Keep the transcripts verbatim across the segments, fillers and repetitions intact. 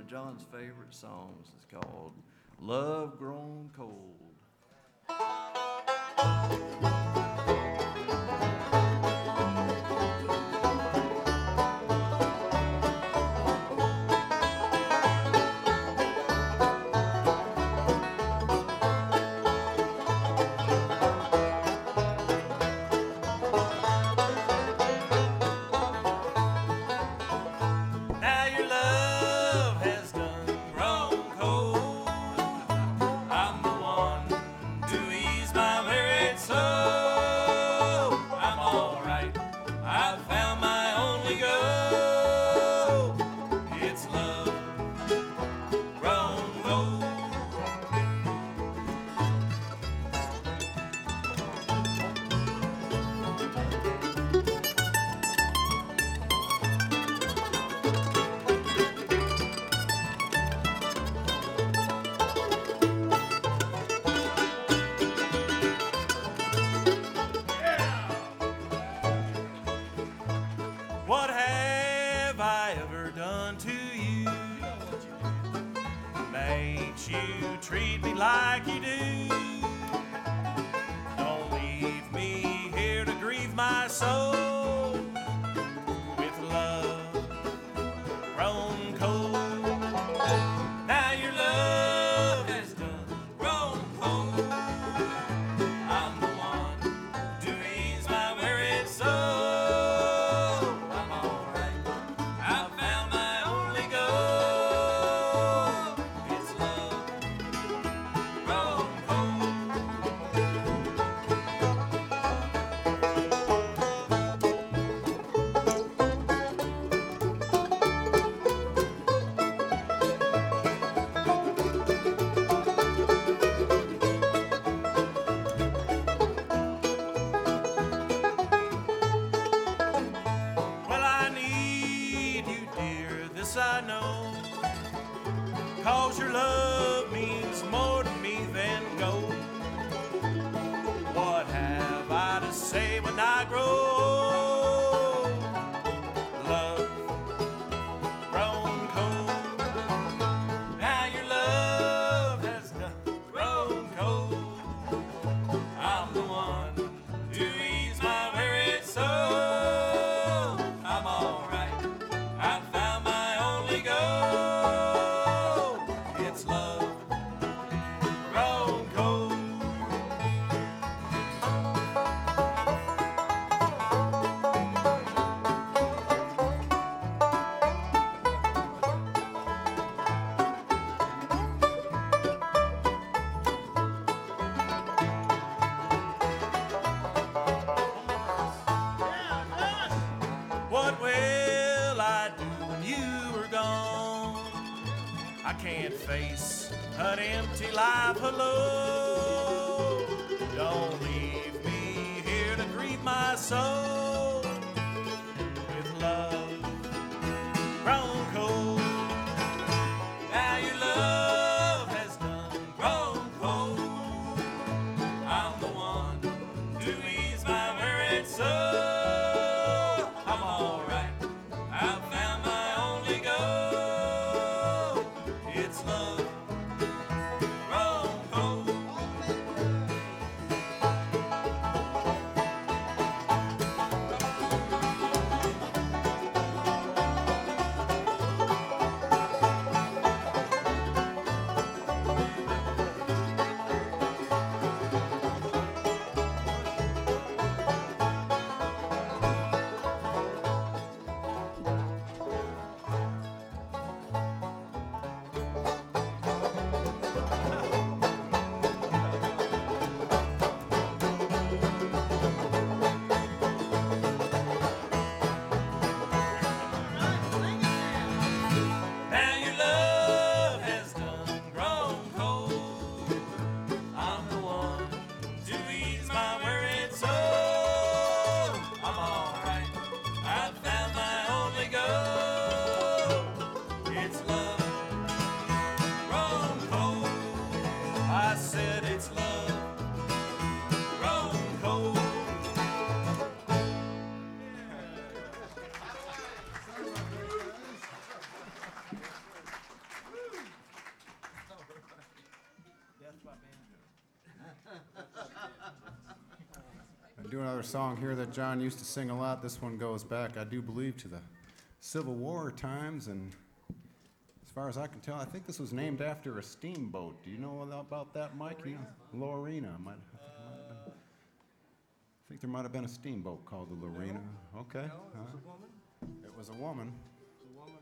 John's favorite songs. It's called Love Grown Cold. What have I ever done to you? Makes you treat me like you do. Don't leave me here to grieve my soul with love grown cold. Now your love has done grown cold. I'm the one to ease my weary soul. I know, 'cause your love means more to me than gold. What have I to say when I grow old? Love grown cold. Now your love has done grown cold. I'm the one to ease my weary soul. I'm all right. I found my it's love grown cold. What will I do when you are gone? I can't face an empty life alone. Don't leave me here to grieve my soul with love grown cold. Now your love has done grown cold. I'm the one to ease my wearied soul. I'm all right. I've found my only goal. It's love grown cold. I do another song here that John used to sing a lot. This one goes back, I do believe, to the Civil War times, and as far as I can tell, I think this was named after a steamboat. Do you know about that, Mike? You know, Lorena. Might, I, think it might have been, I think there might have been a steamboat called the Lorena. Okay. No, it was a woman. It was a woman. It was a woman.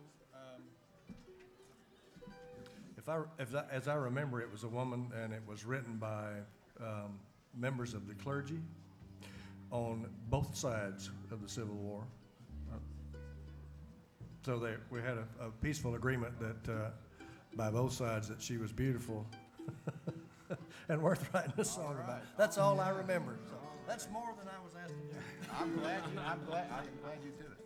Um, if I, if I, as I remember, it was a woman, and it was written by um, members of the clergy on both sides of the Civil War. Uh, so they, we had a, a peaceful agreement that uh, by both sides that she was beautiful and worth writing a song right. about. That's all I remember. So that's more than I was asking you. I'm glad you, I'm glad, I'm glad you did it.